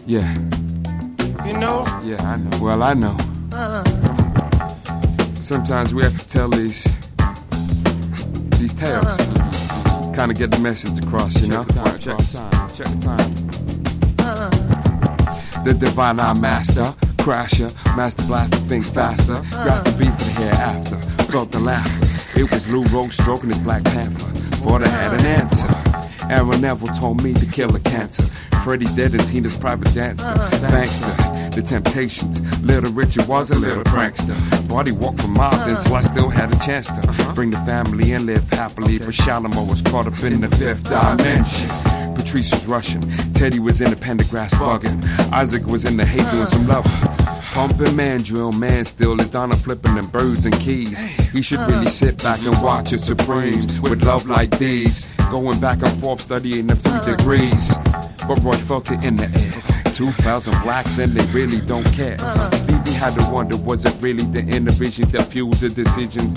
Yeah. You know? Yeah, I know. Well, I know. Sometimes we have to tell these tales. Kind of get the message across, you know? Check the time. The divine eye master, crasher, master blaster, think faster. Grasp the beat for the hereafter. Felt the laughter. It was Lou Rogue stroking his Black Panther. Thought I had an answer. Aaron Neville told me to kill a cancer. Freddie's dead and Tina's private dancer. Thanks to the Temptations, Little Richard was a little prankster. Body walked for miles until I still had a chance to bring the family and live happily. But Shalimar was caught up in the fifth dimension. Patrice was Russian, Teddy was in the Pendergrass bugging, Isaac was in the hay doing some love. Pumping mandrill, man still is Donna flipping them birds and keys. He should really sit back and watch his Supremes with love like these. Going back and forth studying the 3 degrees. But Roy felt it in the air. 2,000 blacks and they really don't care. Stevie had to wonder, was it really the inner vision that fueled the decisions?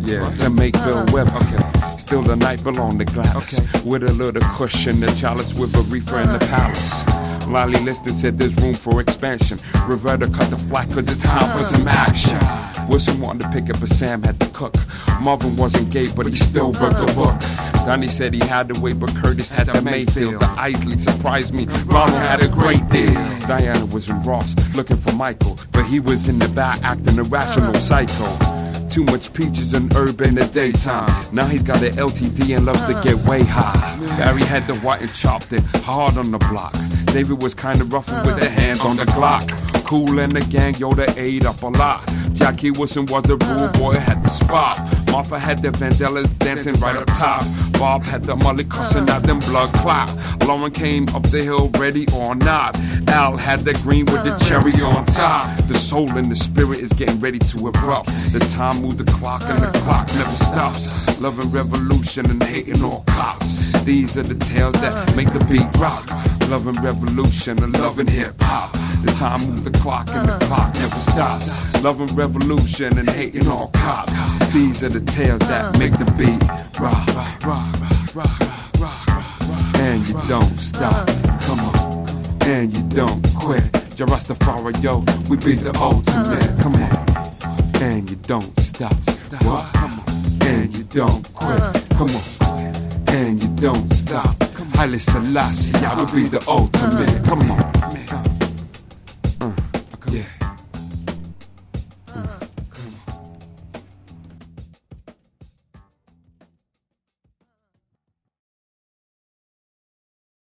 To make Bill Webb. Still the night belonged to Gladys. With a little cushion, the chalice with a reefer in the palace. Lolly Liston said there's room for expansion. Roberta cut the flack cause it's time for some action. Wilson wanted to pick up but Sam had to cook. Marvin wasn't gay but he still broke the book. Donnie said he had to wait but Curtis had the Mayfield. The Isley surprised me, Ronald had a great deal. Diana was in Ross looking for Michael, but he was in the back acting a rational psycho. Too much peaches and herb in the daytime. Now he's got an LTD and loves to get way high. Barry had the white and chopped it hard on the block. David was kinda rough with the hands on the Glock. Cool and the gang, yo, they ate up a lot. Jackie Wilson was the rule boy, had the spot. Martha had the Vandellas dancing right up top. Bob had the mully cussing out them blood clot. Lauren came up the hill ready or not. Al had the green with the cherry on top. The soul and the spirit is getting ready to erupt. The time moves the clock and the clock never stops. Love and revolution and hating all cops. These are the tales that make the beat rock. Love and revolution and love and hip hop. The time moves the clock and the clock never stops. Love and revolution and hating all cops. These are the tales that make the beat rock, rock, rock, rock, rock, rock. And you don't stop, come on. And you don't quit. Jarastafari, yo, we be the ultimate. Come on. And you don't stop, what? Come on. And you don't quit, come on. And you don't stop. Haile Selassie, I will be the ultimate. Come on.